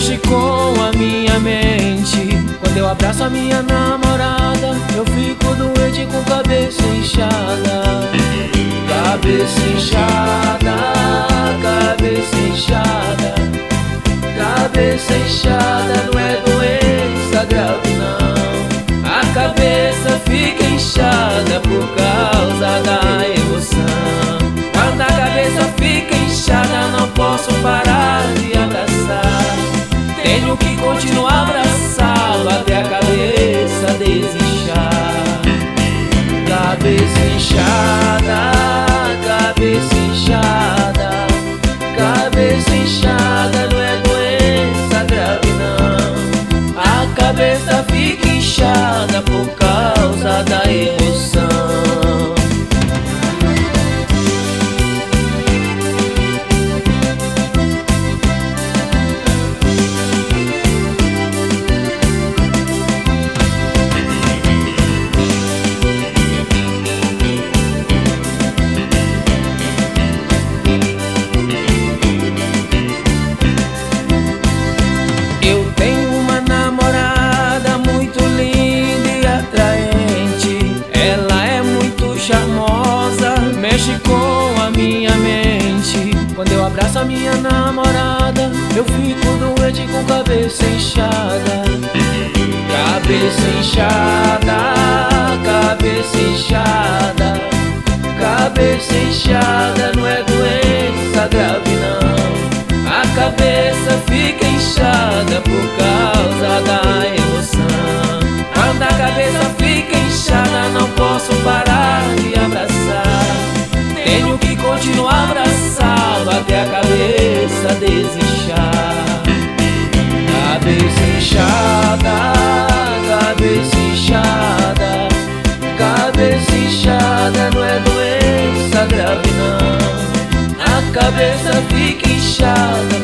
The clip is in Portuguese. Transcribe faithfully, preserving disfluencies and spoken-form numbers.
mexe com a minha mente. Quando eu abraço a minha namorada, eu fico doente com cabeça inchada. Cabeça inchada, cabeça inchada. Cabeça inchada não é doença grave não. A cabeça fica inchada por causa da emoção. Quando a cabeça fica inchada, não posso parar de abraçar. Tenho que continuar abraçá-lo até a cabeça desinchar. Cabeça inchada, cabeça inchada. Cabeça inchada não é doença grave não. A cabeça fica inchada por causa da emoção. Eu tenho uma namorada muito linda e atraente. Ela é muito charmosa, mexe com a minha mente. Quando eu abraço a minha namorada, eu fico doente com cabeça inchada. Cabeça inchada, cabeça inchada. Cabeça inchada não é doença grave não. A cabeça fica inchada por causa da emoção. Quando a cabeça fica inchada, não posso parar de abraçar. Tenho que continuar abraçá-lo até a cabeça desinchar. Cabeça inchada, cabeça inchada. Cabeça inchada não é doença grave não. A cabeça fica inchada